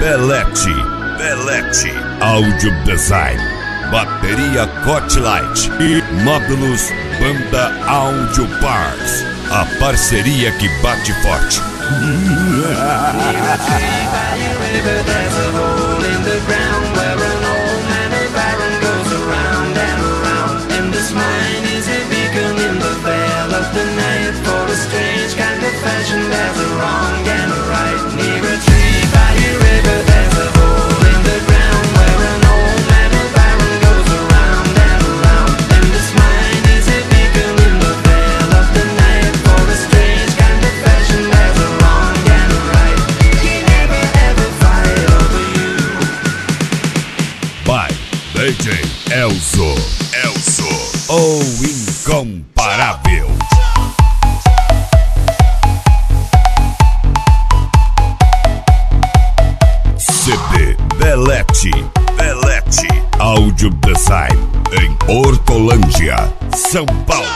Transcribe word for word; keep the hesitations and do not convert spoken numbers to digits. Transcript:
Belete, Belete, Audio Design, bateria Cotlight e módulos Banda Audio Bars. A parceria que bate forte. D J Elzo, Elzo, o incomparável. C D Belete, Belete, Audio Design, em Hortolândia, São Paulo.